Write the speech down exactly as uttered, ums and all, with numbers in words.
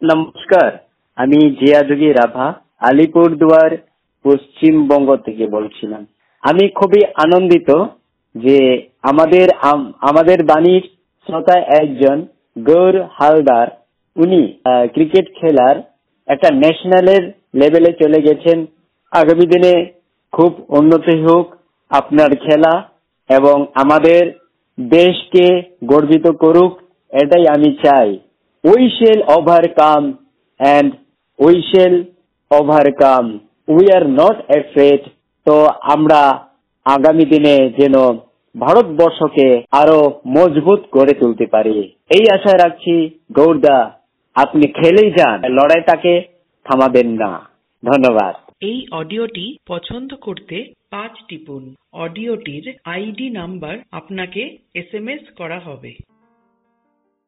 নমস্কার, আমি জিয়াদুগি রাভা আলিপুরদুয়ার পশ্চিমবঙ্গ থেকে বলছিলাম। আমি খুবই আনন্দিত যে আমাদের আমাদের বাণীর শ্রোতা একজন গৌর হালদার, উনি ক্রিকেট খেলার একটা ন্যাশনালের লেভেলে চলে গেছেন। আগামী দিনে খুব উন্নতি হোক আপনার খেলা এবং আমাদের দেশকে গর্বিত করুক, এটাই আমি চাই। We shall overcome and we shall overcome. We are not afraid. তো আমরা আগামী দিনে যেন ভারতবর্ষকে আরো মজবুত করে তুলতে পারি, এই আশা রাখছি। গৌরদা, আপনি খেলেই যান, লড়াইটাকে থামাবেন না। ধন্যবাদ। এই অডিওটি পছন্দ করতে পাঁচ টিপুন। অডিওটির আইডি নাম্বার আপনাকে এস এম এস করা হবে।